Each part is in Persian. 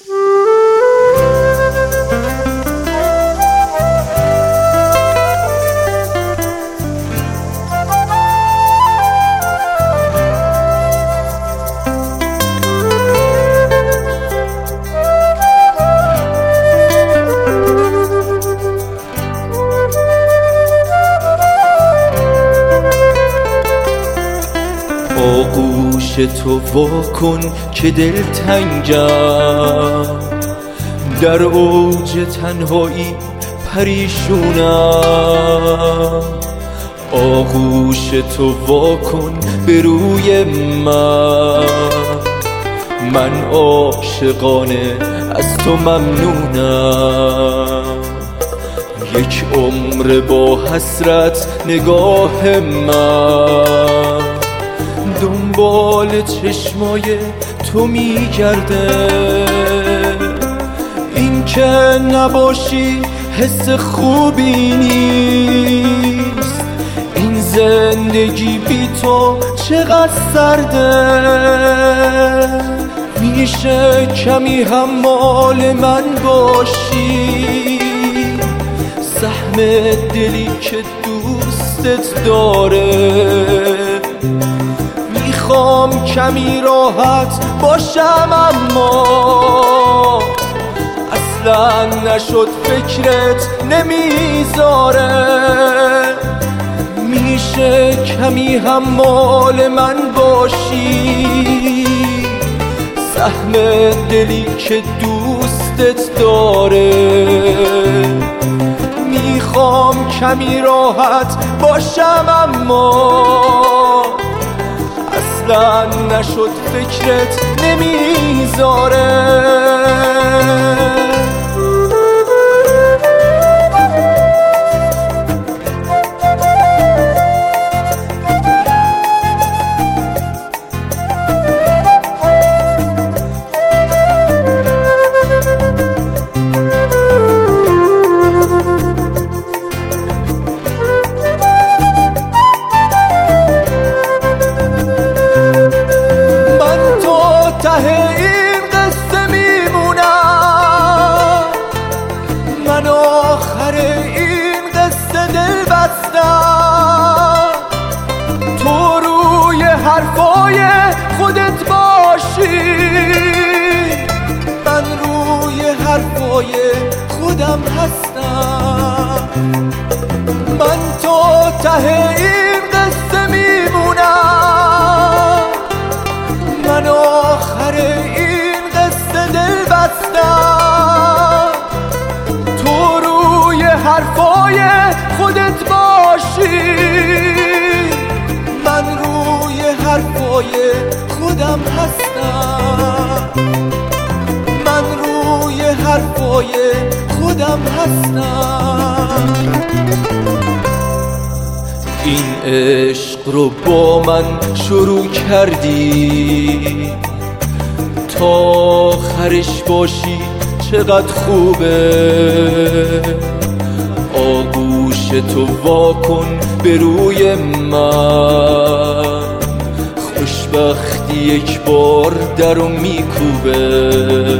آغوش تو واکن که دلتنگم، در اوج تنهایی پریشونم. آغوش تو واکن به روی من عاشقانه از تو ممنونم. یک عمر با حسرت نگاه من دنبال چشمای تو میگرده. این که نباشی حس خوبی نیست، این زندگی بی تو چقدر سرده. میشه کمی حمال من باشی، سهم دلی که دوستت داره. میخوام کمی راحت باشم اما اصلا نشد فکرت نمیذاره. میشه کمی حمال من باشی، سهم دلی که دوستت داره. میخوام کمی راحت باشم اما اصلا نشد فکرت نمیذاره. این قصه میمونم، من آخر این قصه دل بستم. تو روی حرفای خودت باشی، من روی حرفای خودم هستم. من تا ته این قصه میمونم، من آخر این قصه دل بستم. تو روی حرفای خودت باشی، من روی حرفای خودم هستم. من روی حرفای خودم هستم. این عشق رو با من شروع کردی، تا آخرش باشی چقدر خوبه. آغوش تو واکن به روی من، خوشبختی یک بار درو میکوبه.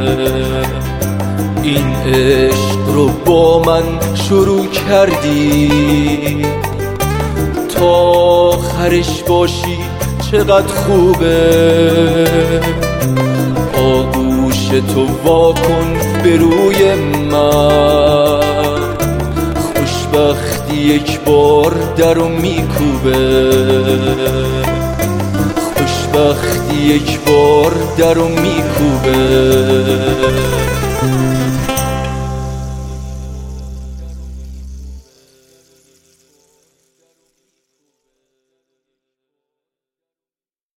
این عشق رو با من شروع کردی، تا آخرش باشی چقدر خوبه. آغوش تو واکن به روی من، خوشبختی یک بار درو میکوبه. خوشبختی یک بار درو میکوبه.